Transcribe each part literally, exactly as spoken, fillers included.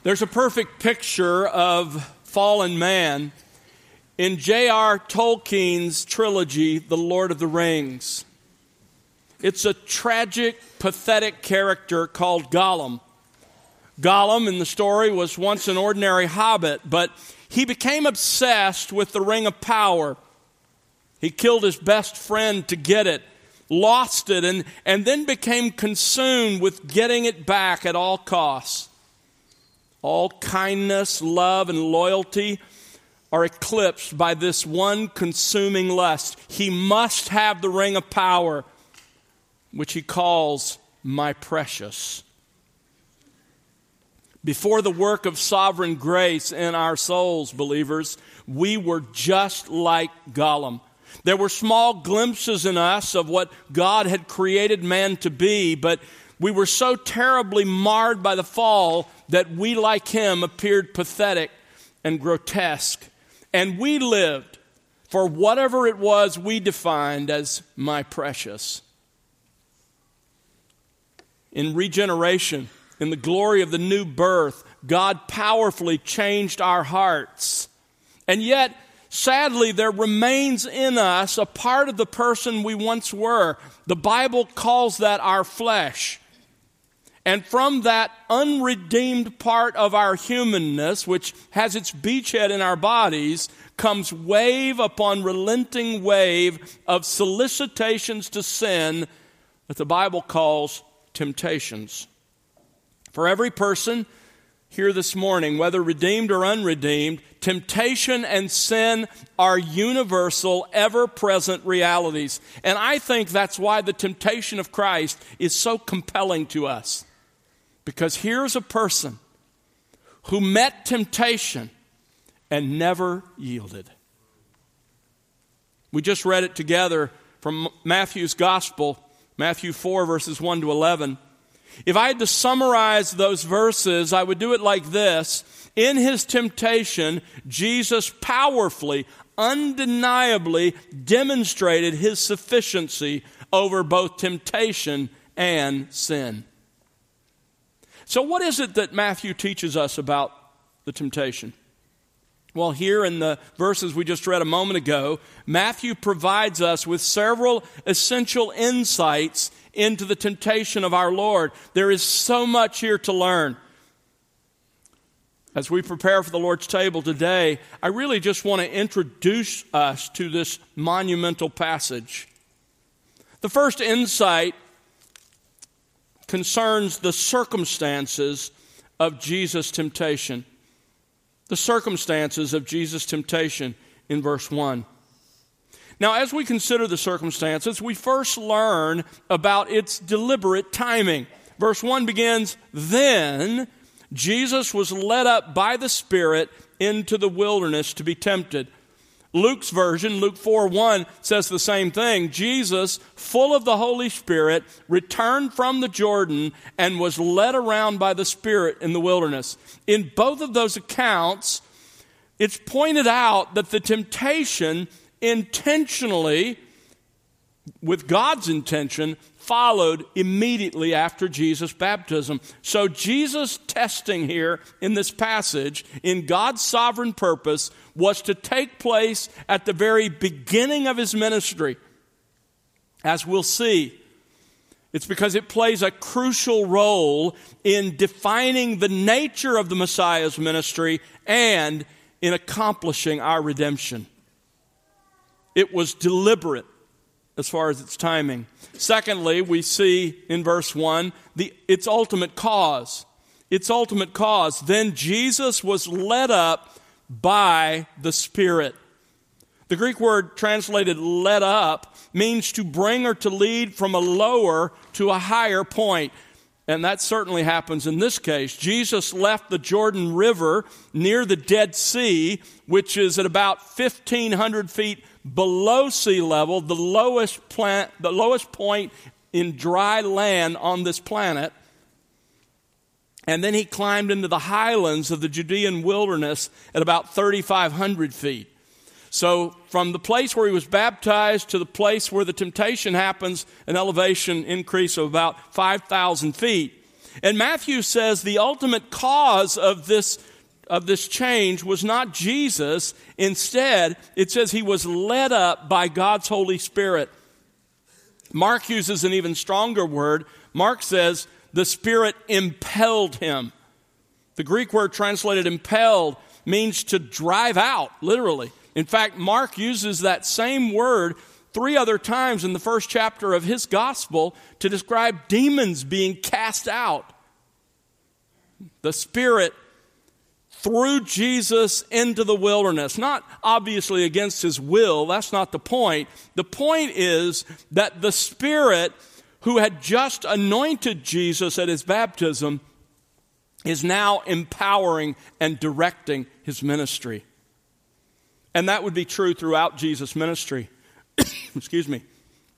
There's a perfect picture of fallen man in J R Tolkien's trilogy, The Lord of the Rings. It's a tragic, pathetic character called Gollum. Gollum in the story was once an ordinary hobbit, but he became obsessed with the Ring of Power. He killed his best friend to get it, lost it, and, and then became consumed with getting it back at all costs. All kindness, love, and loyalty are eclipsed by this one consuming lust. He must have the Ring of Power, which he calls my precious. Before the work of sovereign grace in our souls, believers, we were just like Gollum. There were small glimpses in us of what God had created man to be, but we were so terribly marred by the fall that we, like him, appeared pathetic and grotesque. And we lived for whatever it was we defined as my precious. In regeneration, in the glory of the new birth, God powerfully changed our hearts. And yet, sadly, there remains in us a part of the person we once were. The Bible calls that our flesh. And from that unredeemed part of our humanness, which has its beachhead in our bodies, comes wave upon relenting wave of solicitations to sin that the Bible calls temptations. For every person here this morning, whether redeemed or unredeemed, temptation and sin are universal, ever-present realities. And I think that's why the temptation of Christ is so compelling to us. Because here's a person who met temptation and never yielded. We just read it together from Matthew's Gospel, Matthew four, verses one to eleven. If I had to summarize those verses, I would do it like this. In his temptation, Jesus powerfully, undeniably demonstrated his sufficiency over both temptation and sin. So what is it that Matthew teaches us about the temptation? Well, here in the verses we just read a moment ago, Matthew provides us with several essential insights into the temptation of our Lord. There is so much here to learn. As we prepare for the Lord's table today, I really just want to introduce us to this monumental passage. The first insight concerns the circumstances of Jesus' temptation. The circumstances of Jesus' temptation in verse one. Now, as we consider the circumstances, we first learn about its deliberate timing. Verse one begins, "Then Jesus was led up by the Spirit into the wilderness to be tempted." Luke's version, Luke four one, says the same thing. Jesus, full of the Holy Spirit, returned from the Jordan and was led around by the Spirit in the wilderness. In both of those accounts, it's pointed out that the temptation intentionally, with God's intention, followed immediately after Jesus' baptism. So Jesus' testing here in this passage, in God's sovereign purpose, was to take place at the very beginning of his ministry. As we'll see, it's because it plays a crucial role in defining the nature of the Messiah's ministry and in accomplishing our redemption. It was deliberate as far as its timing. Secondly, we see in verse one the its ultimate cause. Its ultimate cause. Then Jesus was led up by the Spirit. The Greek word translated led up means to bring or to lead from a lower to a higher point. And that certainly happens in this case. Jesus left the Jordan River near the Dead Sea, which is at about fifteen hundred feet below sea level, the lowest plant, the lowest point in dry land on this planet. And then he climbed into the highlands of the Judean wilderness at about thirty-five hundred feet. So from the place where he was baptized to the place where the temptation happens, an elevation increase of about five thousand feet. And Matthew says the ultimate cause of this, of this change was not Jesus. Instead, it says he was led up by God's Holy Spirit. Mark uses an even stronger word. Mark says the Spirit impelled him. The Greek word translated impelled means to drive out, literally. In fact, Mark uses that same word three other times in the first chapter of his gospel to describe demons being cast out. The Spirit threw Jesus into the wilderness, not obviously against his will. That's not the point. The point is that the Spirit who had just anointed Jesus at his baptism is now empowering and directing his ministry. And that would be true throughout Jesus' ministry. Excuse me.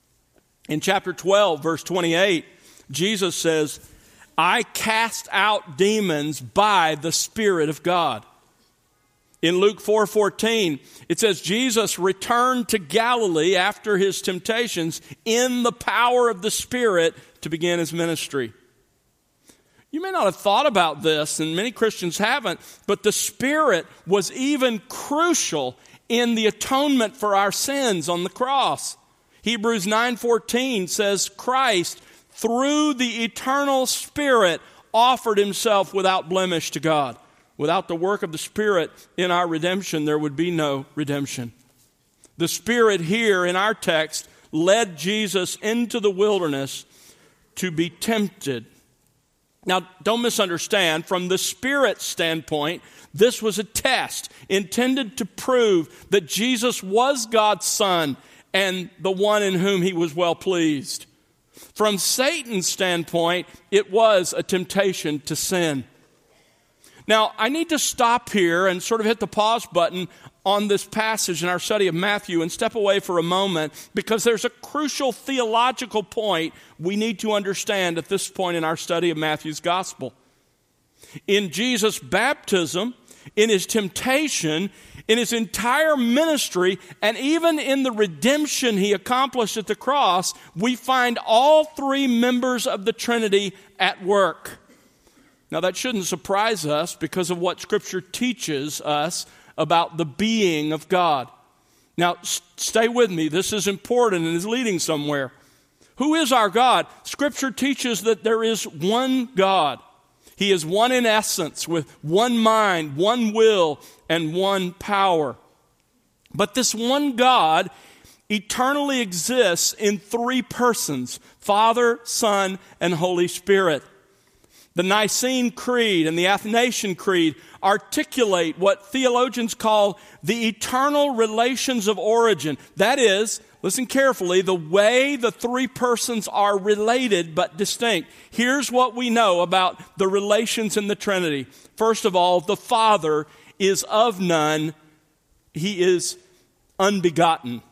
In chapter twelve, verse twenty-eight, Jesus says, I cast out demons by the Spirit of God. In Luke four fourteen, it says, Jesus returned to Galilee after his temptations in the power of the Spirit to begin his ministry. You may not have thought about this, and many Christians haven't, but the Spirit was even crucial in the atonement for our sins on the cross. Hebrews nine fourteen says, Christ, through the eternal Spirit, offered himself without blemish to God. Without the work of the Spirit in our redemption, there would be no redemption. The Spirit here in our text led Jesus into the wilderness to be tempted. Now, don't misunderstand. From the Spirit's standpoint, this was a test intended to prove that Jesus was God's Son and the one in whom he was well pleased. From Satan's standpoint, it was a temptation to sin. Now, I need to stop here and sort of hit the pause button on this passage in our study of Matthew and step away for a moment, because there's a crucial theological point we need to understand at this point in our study of Matthew's gospel. In Jesus' baptism, in his temptation, in his entire ministry, and even in the redemption he accomplished at the cross, we find all three members of the Trinity at work. Now, that shouldn't surprise us because of what Scripture teaches us about the being of God. Now, s- stay with me. This is important and is leading somewhere. Who is our God? Scripture teaches that there is one God. He is one in essence, with one mind, one will, and one power. But this one God eternally exists in three persons: Father, Son, and Holy Spirit. The Nicene Creed and the Athanasian Creed articulate what theologians call the eternal relations of origin. That is, listen carefully, the way the three persons are related but distinct. Here's what we know about the relations in the Trinity. First of all, the Father is of none. He is unbegotten.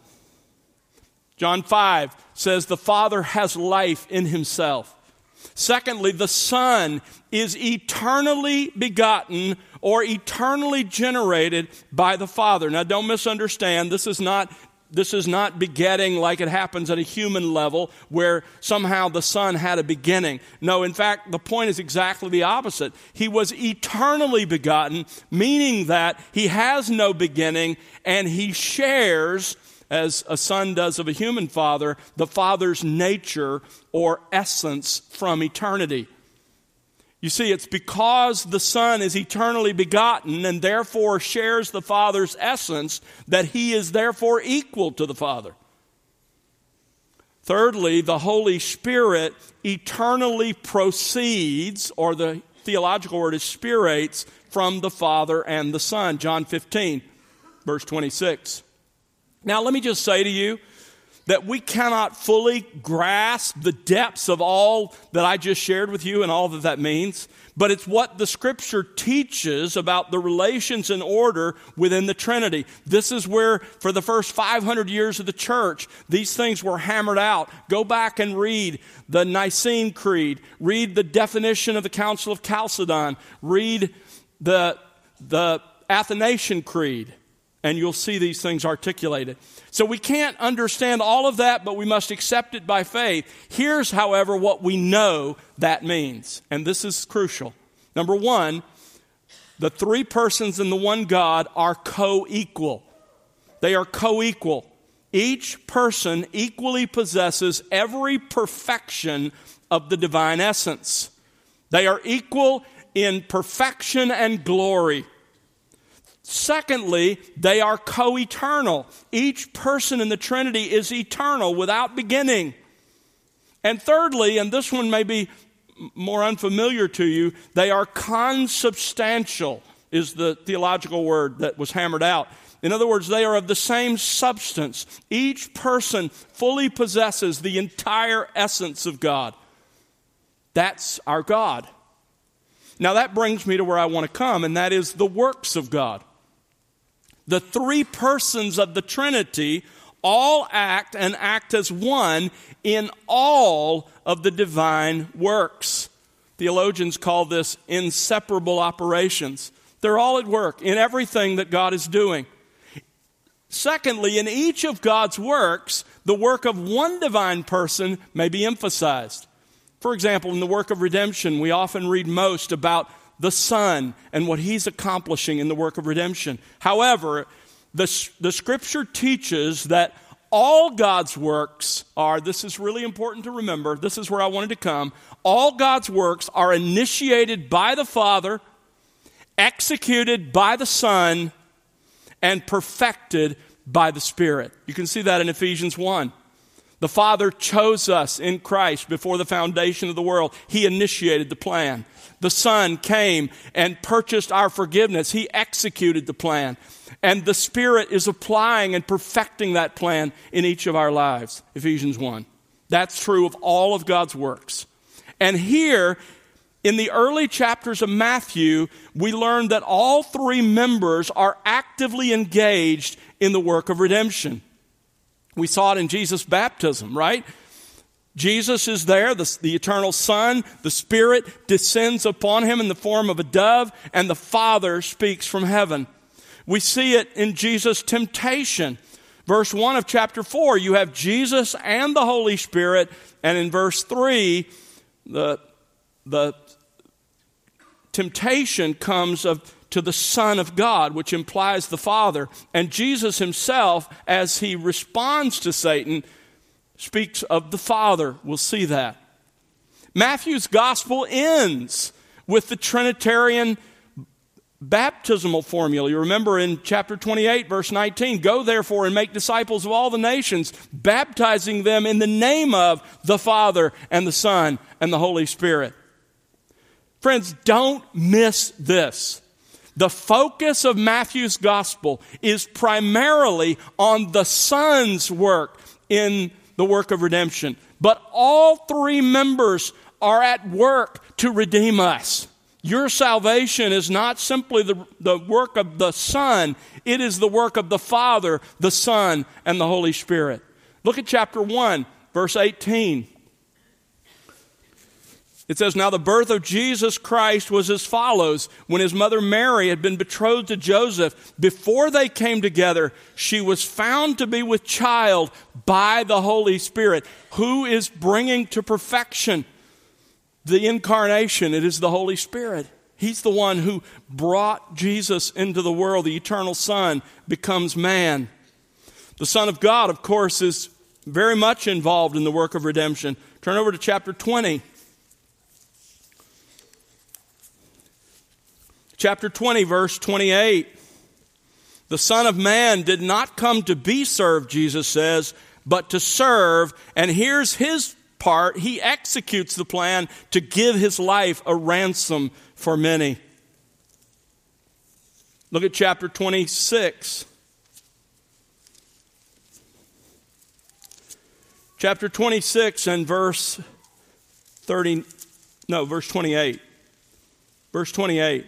John five says the Father has life in himself. Secondly, the Son is eternally begotten or eternally generated by the Father. Now, don't misunderstand. This is not this is not begetting like it happens at a human level where somehow the Son had a beginning. No, in fact, the point is exactly the opposite. He was eternally begotten, meaning that he has no beginning and he shares, as a son does of a human father, the Father's nature or essence from eternity. You see, it's because the Son is eternally begotten and therefore shares the Father's essence that he is therefore equal to the Father. Thirdly, the Holy Spirit eternally proceeds, or the theological word is spirates, from the Father and the Son. John fifteen, verse twenty-six. Now, let me just say to you that we cannot fully grasp the depths of all that I just shared with you and all that that means, but it's what the Scripture teaches about the relations and order within the Trinity. This is where, for the first five hundred years of the church, these things were hammered out. Go back and read the Nicene Creed. Read the definition of the Council of Chalcedon. Read the, the Athanasian Creed. And you'll see these things articulated. So we can't understand all of that, but we must accept it by faith. Here's, however, what we know that means. And this is crucial. Number one, the three persons in the one God are co-equal. They are co-equal. Each person equally possesses every perfection of the divine essence. They are equal in perfection and glory. Secondly, they are co-eternal. Each person in the Trinity is eternal without beginning. And thirdly, and this one may be more unfamiliar to you, they are consubstantial, is the theological word that was hammered out. In other words, they are of the same substance. Each person fully possesses the entire essence of God. That's our God. Now that brings me to where I want to come, and that is the works of God. The three persons of the Trinity all act and act as one in all of the divine works. Theologians call this inseparable operations. They're all at work in everything that God is doing. Secondly, in each of God's works, the work of one divine person may be emphasized. For example, in the work of redemption, we often read most about the Son and what He's accomplishing in the work of redemption. However, the, the Scripture teaches that all God's works are, this is really important to remember, this is where I wanted to come, all God's works are initiated by the Father, executed by the Son, and perfected by the Spirit. You can see that in Ephesians one. The Father chose us in Christ before the foundation of the world. He initiated the plan. The Son came and purchased our forgiveness. He executed the plan. And the Spirit is applying and perfecting that plan in each of our lives. Ephesians one. That's true of all of God's works. And here, in the early chapters of Matthew, we learn that all three members are actively engaged in the work of redemption. We saw it in Jesus' baptism, right? Jesus is there, the, the eternal Son. The Spirit descends upon Him in the form of a dove, and the Father speaks from heaven. We see it in Jesus' temptation. Verse one of chapter four, you have Jesus and the Holy Spirit. And in verse three, the, the temptation comes of to the Son of God, which implies the Father. And Jesus Himself, as He responds to Satan, speaks of the Father. We'll see that. Matthew's gospel ends with the Trinitarian baptismal formula. You remember in chapter twenty-eight, verse nineteen, go therefore and make disciples of all the nations, baptizing them in the name of the Father and the Son and the Holy Spirit. Friends, don't miss this. The focus of Matthew's gospel is primarily on the Son's work in the work of redemption. But all three members are at work to redeem us. Your salvation is not simply the, the work of the Son. It is the work of the Father, the Son, and the Holy Spirit. Look at chapter one, verse eighteen. It says, now the birth of Jesus Christ was as follows. When His mother Mary had been betrothed to Joseph, before they came together, she was found to be with child by the Holy Spirit. Who is bringing to perfection the incarnation? It is the Holy Spirit. He's the one who brought Jesus into the world. The eternal Son becomes man. The Son of God, of course, is very much involved in the work of redemption. Turn over to chapter twenty. Chapter twenty, verse twenty-eight. The Son of Man did not come to be served, Jesus says, but to serve. And here's His part. He executes the plan to give His life a ransom for many. Look at chapter twenty-six. Chapter twenty-six and verse thirty, no, verse twenty-eight. Verse twenty-eight.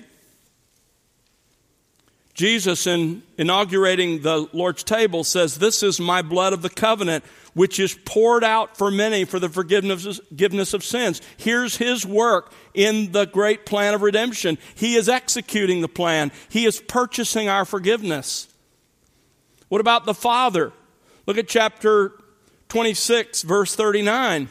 Jesus, in inaugurating the Lord's table, says, this is my blood of the covenant, which is poured out for many for the forgiveness forgiveness of sins. Here's His work in the great plan of redemption. He is executing the plan. He is purchasing our forgiveness. What about the Father? Look at chapter twenty-six, verse thirty-nine.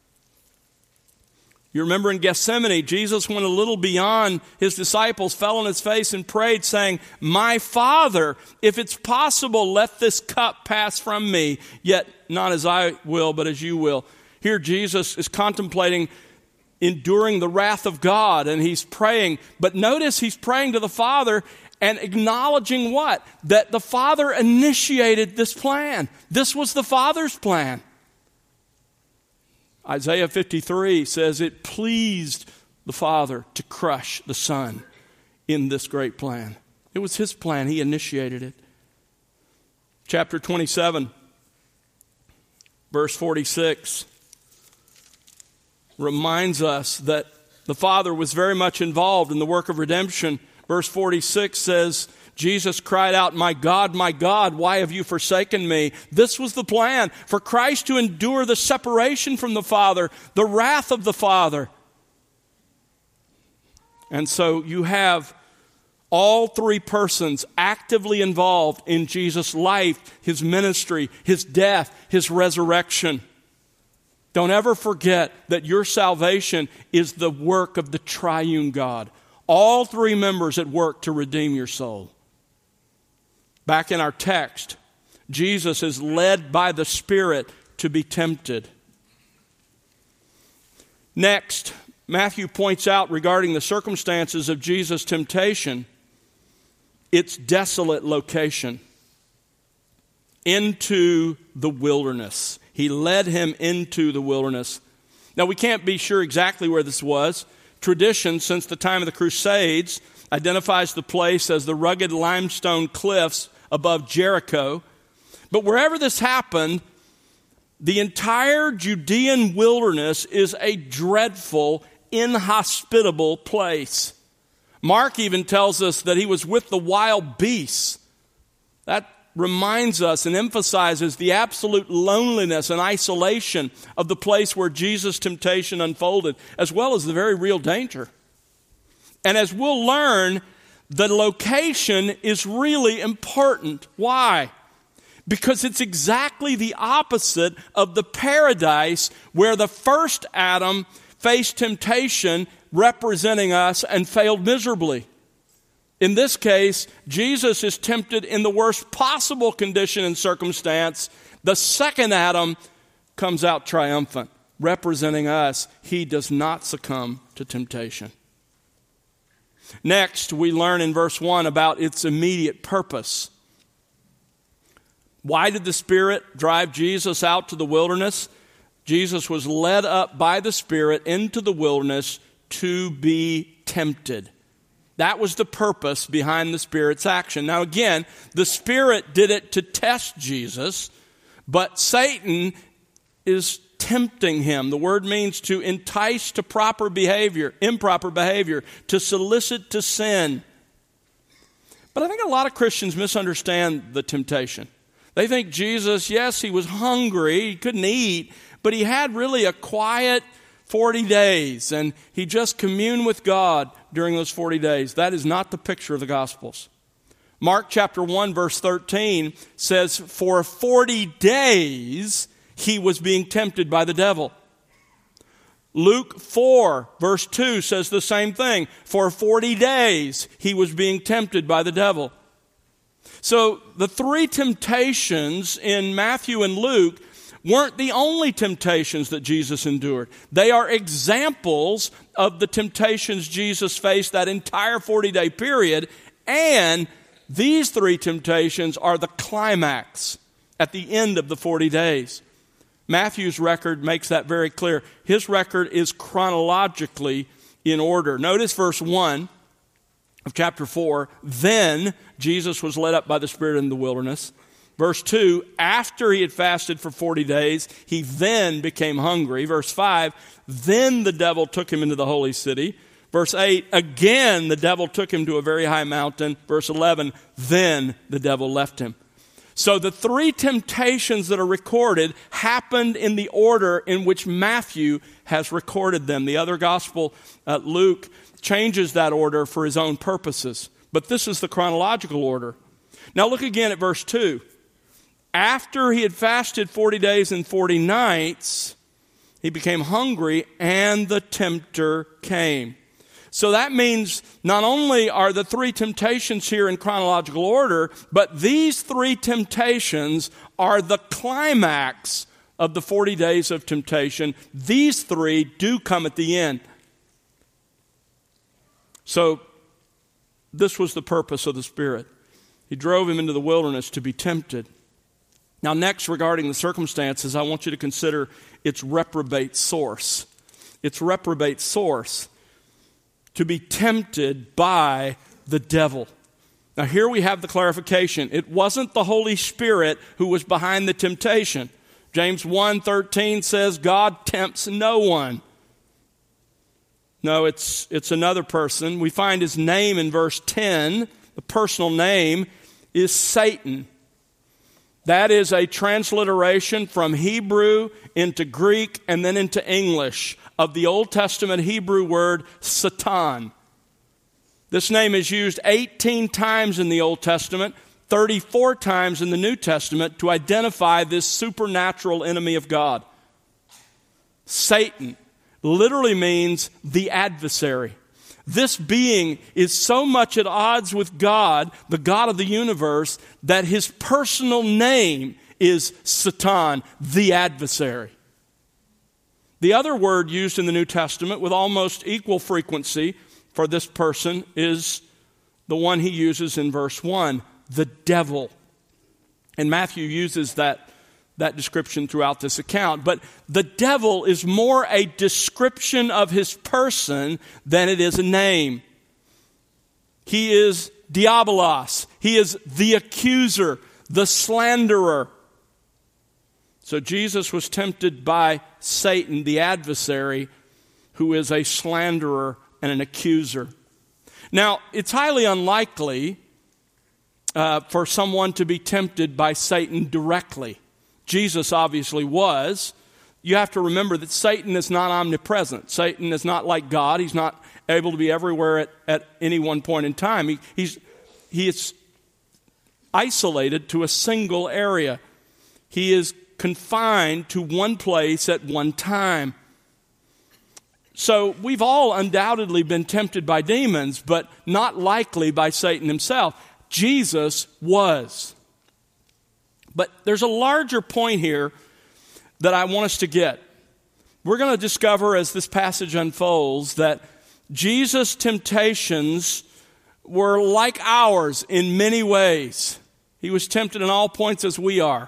You remember in Gethsemane, Jesus went a little beyond his disciples, fell on his face and prayed, saying, "My Father, if it's possible, let this cup pass from me, yet not as I will, but as you will." Here Jesus is contemplating enduring the wrath of God, and he's praying. But notice he's praying to the Father and acknowledging what? That the Father initiated this plan. This was the Father's plan. Isaiah fifty-three says it pleased the Father to crush the Son in this great plan. It was his plan. He initiated it. Chapter twenty-seven, verse forty-six, reminds us that the Father was very much involved in the work of redemption. Verse forty-six says, Jesus cried out, "My God, my God, why have you forsaken me?" This was the plan, for Christ to endure the separation from the Father, the wrath of the Father. And so you have all three persons actively involved in Jesus' life, his ministry, his death, his resurrection. Don't ever forget that your salvation is the work of the triune God. All three members at work to redeem your soul. Back in our text, Jesus is led by the Spirit to be tempted. Next, Matthew points out regarding the circumstances of Jesus' temptation, its desolate location, into the wilderness. He led him into the wilderness. Now, we can't be sure exactly where this was. Tradition, since the time of the Crusades, identifies the place as the rugged limestone cliffs above Jericho. But wherever this happened, the entire Judean wilderness is a dreadful, inhospitable place. Mark even tells us that he was with the wild beasts. That reminds us and emphasizes the absolute loneliness and isolation of the place where Jesus' temptation unfolded, as well as the very real danger. And as we'll learn, the location is really important. Why? Because it's exactly the opposite of the paradise where the first Adam faced temptation, representing us, and failed miserably. In this case, Jesus is tempted in the worst possible condition and circumstance. The second Adam comes out triumphant, representing us. He does not succumb to temptation. Next, we learn in verse one about its immediate purpose. Why did the Spirit drive Jesus out to the wilderness? Jesus was led up by the Spirit into the wilderness to be tempted. That was the purpose behind the Spirit's action. Now again, the Spirit did it to test Jesus, but Satan is tempting him. The word means to entice to proper behavior, improper behavior, to solicit to sin. But I think a lot of Christians misunderstand the temptation. They think Jesus, yes, he was hungry, he couldn't eat, but he had really a quiet forty days, and he just communed with God during those forty days. That is not the picture of the Gospels. Mark chapter one, verse thirteen says, for forty days he was being tempted by the devil. Luke four, verse two says the same thing. For forty days he was being tempted by the devil. So the three temptations in Matthew and Luke weren't the only temptations that Jesus endured. They are examples of the temptations Jesus faced that entire forty-day period, and these three temptations are the climax at the end of the forty days. Matthew's record makes that very clear. His record is chronologically in order. Notice verse one of chapter four. Then Jesus was led up by the Spirit in the wilderness. Verse two, after he had fasted for forty days, he then became hungry. Verse five, then the devil took him into the holy city. Verse eight, again the devil took him to a very high mountain. Verse eleven, then the devil left him. So the three temptations that are recorded happened in the order in which Matthew has recorded them. The other gospel, uh, Luke, changes that order for his own purposes. But this is the chronological order. Now look again at verse two. After he had fasted forty days and forty nights, he became hungry, and the tempter came. So that means not only are the three temptations here in chronological order, but these three temptations are the climax of the forty days of temptation. These three do come at the end. So this was the purpose of the Spirit. He drove him into the wilderness to be tempted. Now, next, regarding the circumstances, I want you to consider its reprobate source. Its reprobate source. To be tempted by the devil. Now, here we have the clarification. It wasn't the Holy Spirit who was behind the temptation. James one thirteen says, God tempts no one. No, it's, it's another person. We find his name in verse ten. The personal name is Satan. That is a transliteration from Hebrew into Greek and then into English of the Old Testament Hebrew word Satan. This name is used eighteen times in the Old Testament, thirty-four times in the New Testament to identify this supernatural enemy of God. Satan literally means the adversary. This being is so much at odds with God, the God of the universe, that his personal name is Satan, the adversary. The other word used in the New Testament with almost equal frequency for this person is the one he uses in verse one, the devil. And Matthew uses that, that description throughout this account. But the devil is more a description of his person than it is a name. He is diabolos. He is the accuser, the slanderer. So Jesus was tempted by Satan, the adversary, who is a slanderer and an accuser. Now, it's highly unlikely uh, for someone to be tempted by Satan directly. Jesus obviously was. You have to remember that Satan is not omnipresent. Satan is not like God. He's not able to be everywhere at, at any one point in time. He, he's, he is isolated to a single area. He is confined to one place at one time. So we've all undoubtedly been tempted by demons, but not likely by Satan himself. Jesus was. But there's a larger point here that I want us to get. We're going to discover as this passage unfolds that Jesus' temptations were like ours in many ways. He was tempted in all points as we are.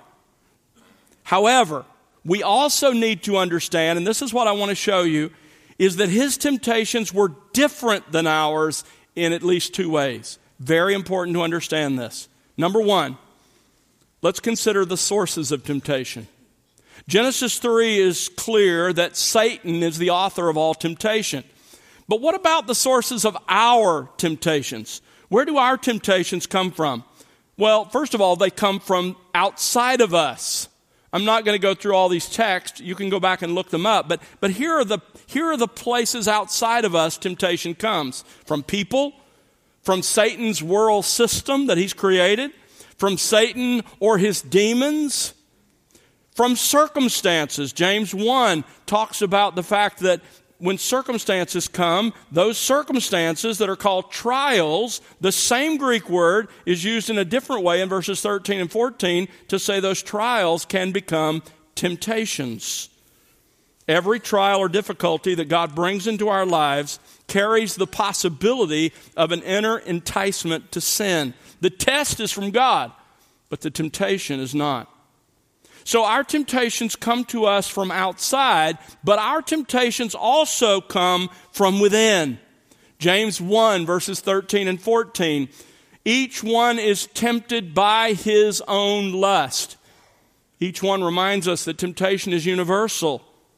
However, we also need to understand, and this is what I want to show you, is that his temptations were different than ours in at least two ways. Very important to understand this. Number one, let's consider the sources of temptation. Genesis three is clear that Satan is the author of all temptation. But what about the sources of our temptations? Where do our temptations come from? Well, first of all, they come from outside of us. I'm not going to go through all these texts. You can go back and look them up. But, but here are the, here are the places outside of us temptation comes. From people, from Satan's world system that he's created, from Satan or his demons, from circumstances. James one talks about the fact that when circumstances come, those circumstances that are called trials, the same Greek word is used in a different way in verses thirteen and fourteen to say those trials can become temptations. Every trial or difficulty that God brings into our lives carries the possibility of an inner enticement to sin. The test is from God, but the temptation is not. So our temptations come to us from outside, but our temptations also come from within. James one, verses thirteen and fourteen. Each one is tempted by his own lust. Each one reminds us that temptation is universal.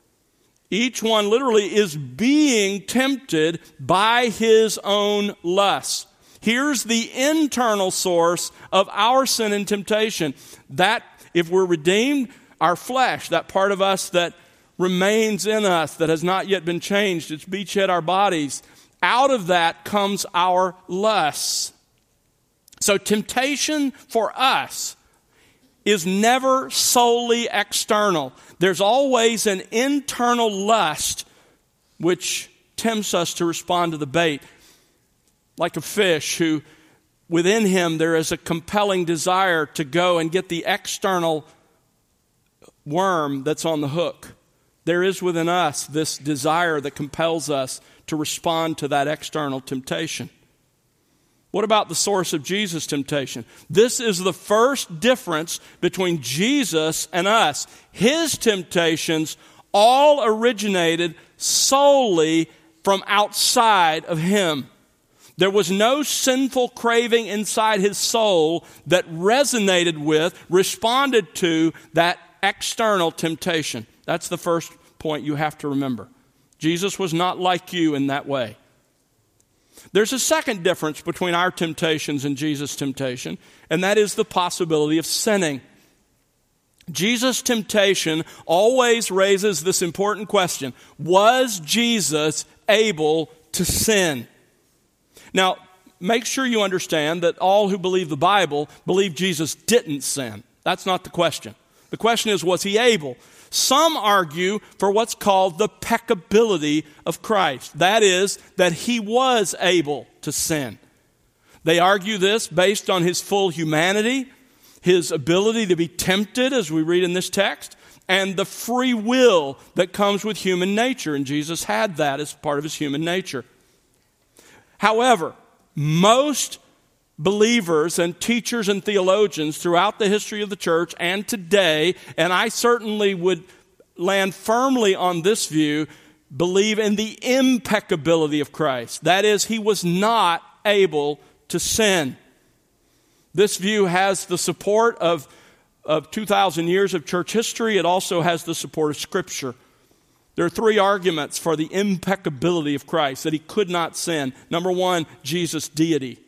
Each one literally is being tempted by his own lust. Here's the internal source of our sin and temptation. That, if we're redeemed, our flesh, that part of us that remains in us, that has not yet been changed, it's beachhead our bodies. Out of that comes our lusts. So temptation for us is never solely external. There's always an internal lust which tempts us to respond to the bait. Like a fish who, within him, there is a compelling desire to go and get the external worm that's on the hook. There is within us this desire that compels us to respond to that external temptation. What about the source of Jesus' temptation? This is the first difference between Jesus and us. His temptations all originated solely from outside of him. There was no sinful craving inside his soul that resonated with, responded to that external temptation. That's the first point you have to remember. Jesus was not like you in that way. There's a second difference between our temptations and Jesus' temptation, and that is the possibility of sinning. Jesus' temptation always raises this important question: was Jesus able to sin? Now, make sure you understand that all who believe the Bible believe Jesus didn't sin. That's not the question. The question is, was he able? Some argue for what's called the peccability of Christ. That is, that he was able to sin. They argue this based on his full humanity, his ability to be tempted, as we read in this text, and the free will that comes with human nature. And Jesus had that as part of his human nature. However, most believers and teachers and theologians throughout the history of the church and today, and I certainly would land firmly on this view, believe in the impeccability of Christ. That is, he was not able to sin. This view has the support of, of two thousand years of church history. It also has the support of Scripture. There are three arguments for the impeccability of Christ, that he could not sin. Number one, Jesus' deity.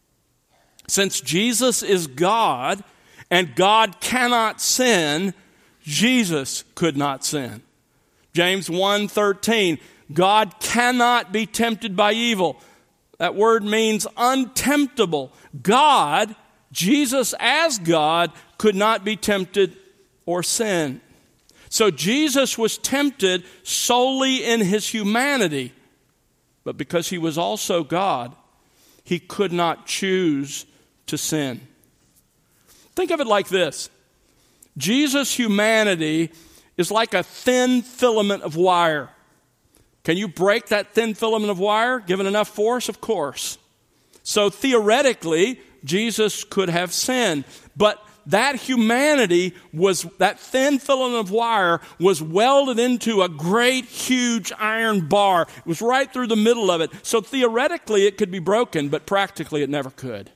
Since Jesus is God and God cannot sin, Jesus could not sin. James one thirteen, God cannot be tempted by evil. That word means untemptable. God, Jesus as God, could not be tempted or sin. So Jesus was tempted solely in his humanity, but because he was also God, he could not choose to sin. Think of it like this. Jesus' humanity is like a thin filament of wire. Can you break that thin filament of wire given enough force? Of course. So theoretically, Jesus could have sinned, but that humanity was, that thin filament of wire was welded into a great, huge iron bar. It was right through the middle of it. So theoretically it could be broken, but practically it never could.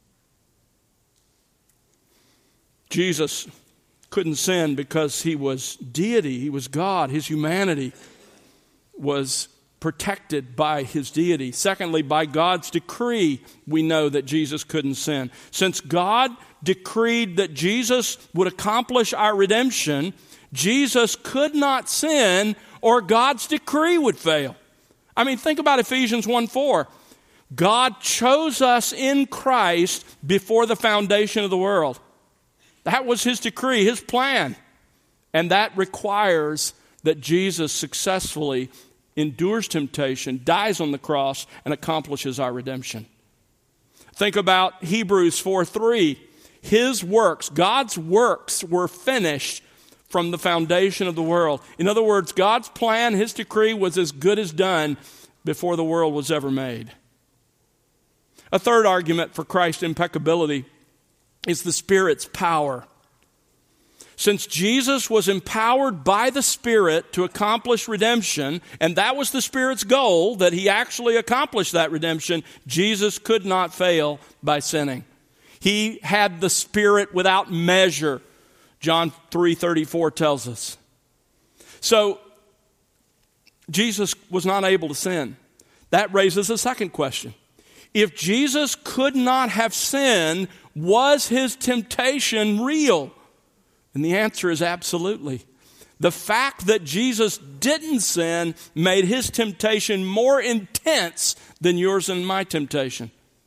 Jesus couldn't sin because he was deity. He was God. His humanity was protected by his deity. Secondly, by God's decree, we know that Jesus couldn't sin. Since God decreed that Jesus would accomplish our redemption, Jesus could not sin or God's decree would fail. I mean, think about Ephesians one four. God chose us in Christ before the foundation of the world. That was his decree, his plan. And that requires that Jesus successfully endures temptation, dies on the cross, and accomplishes our redemption. Think about Hebrews four three. His works, God's works, were finished from the foundation of the world. In other words, God's plan, his decree, was as good as done before the world was ever made. A third argument for Christ's impeccability is the Spirit's power. Since Jesus was empowered by the Spirit to accomplish redemption, and that was the Spirit's goal, that he actually accomplished that redemption, Jesus could not fail by sinning. He had the Spirit without measure, John three thirty-four tells us. So, Jesus was not able to sin. That raises a second question. If Jesus could not have sinned, was his temptation real? And the answer is absolutely. The fact that Jesus didn't sin made his temptation more intense than yours and my temptation.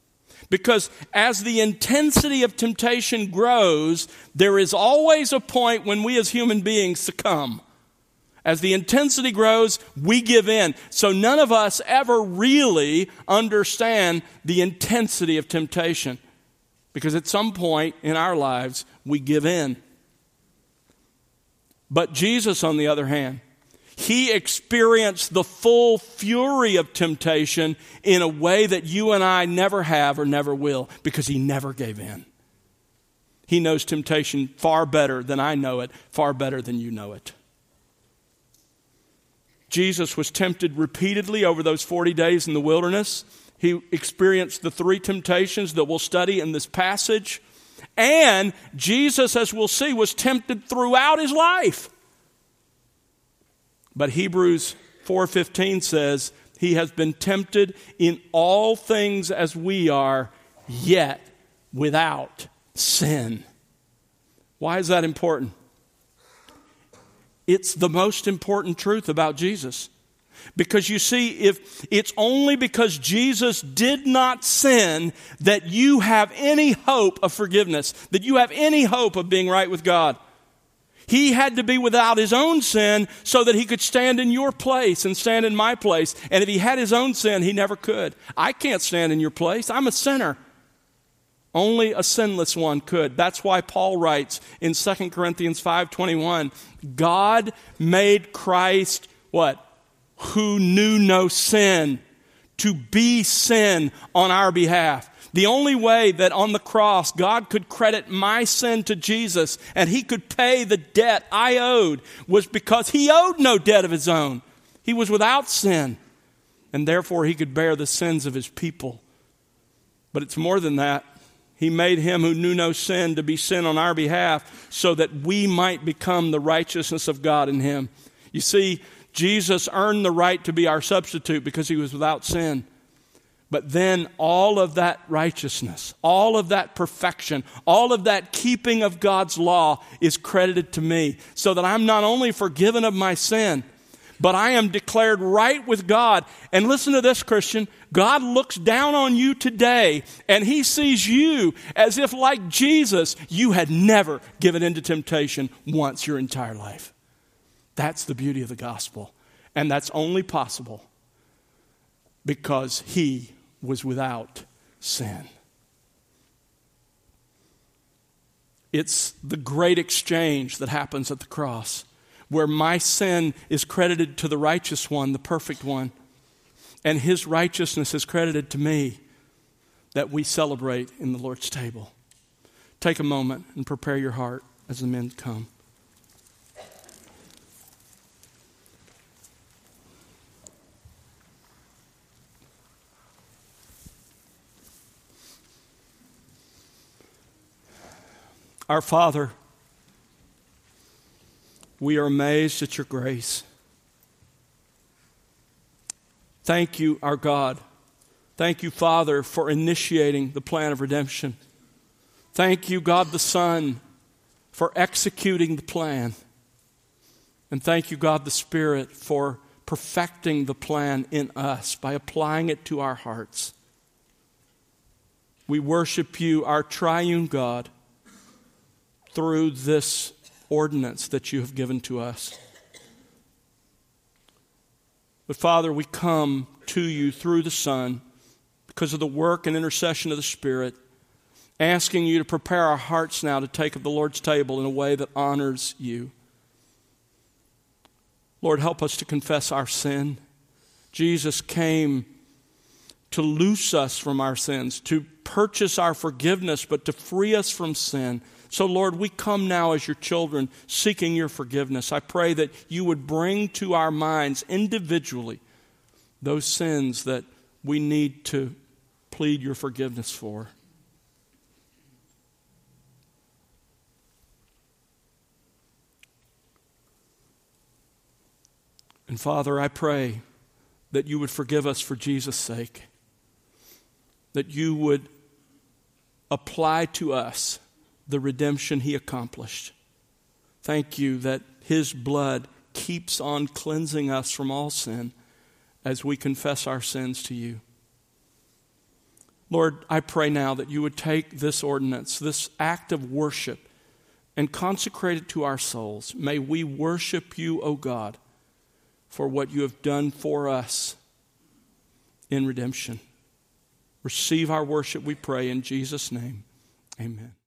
Because as the intensity of temptation grows, there is always a point when we as human beings succumb. As the intensity grows, we give in. So none of us ever really understand the intensity of temptation. Because at some point in our lives, we give in. But Jesus, on the other hand, he experienced the full fury of temptation in a way that you and I never have or never will, because he never gave in. He knows temptation far better than I know it, far better than you know it. Jesus was tempted repeatedly over those forty days in the wilderness. He experienced the three temptations that we'll study in this passage. And Jesus, as we'll see, was tempted throughout his life. But Hebrews four fifteen says, he has been tempted in all things as we are, yet without sin. Why is that important? It's the most important truth about Jesus. Because you see, if it's only because Jesus did not sin that you have any hope of forgiveness, that you have any hope of being right with God. He had to be without his own sin so that he could stand in your place and stand in my place. And if he had his own sin, he never could. I can't stand in your place. I'm a sinner. Only a sinless one could. That's why Paul writes in Second Corinthians five twenty-one, God made Christ, what? Who knew no sin, to be sin on our behalf. The only way that on the cross God could credit my sin to Jesus and he could pay the debt I owed was because he owed no debt of his own. He was without sin, and therefore he could bear the sins of his people. But it's more than that. He made him who knew no sin to be sin on our behalf so that we might become the righteousness of God in him. You see, Jesus earned the right to be our substitute because he was without sin. But then all of that righteousness, all of that perfection, all of that keeping of God's law is credited to me, so that I'm not only forgiven of my sin, but I am declared right with God. And listen to this, Christian. God looks down on you today and he sees you as if, like Jesus, you had never given in to temptation once your entire life. That's the beauty of the gospel. And that's only possible because he was without sin. It's the great exchange that happens at the cross, where my sin is credited to the righteous one, the perfect one, and his righteousness is credited to me, that we celebrate in the Lord's table. Take a moment and prepare your heart as the men come. Our Father, we are amazed at your grace. Thank you, our God. Thank you, Father, for initiating the plan of redemption. Thank you, God the Son, for executing the plan. And thank you, God the Spirit, for perfecting the plan in us by applying it to our hearts. We worship you, our triune God, through this ordinance that you have given to us. But Father, we come to you through the Son because of the work and intercession of the Spirit, asking you to prepare our hearts now to take of the Lord's table in a way that honors you. Lord, help us to confess our sin. Jesus came to loose us from our sins, to purchase our forgiveness, but to free us from sin. So, Lord, we come now as your children seeking your forgiveness. I pray that you would bring to our minds individually those sins that we need to plead your forgiveness for. And Father, I pray that you would forgive us for Jesus' sake, that you would apply to us the redemption he accomplished. Thank you that his blood keeps on cleansing us from all sin as we confess our sins to you. Lord, I pray now that you would take this ordinance, this act of worship, and consecrate it to our souls. May we worship you, O God, for what you have done for us in redemption. Receive our worship, we pray, in Jesus' name. Amen.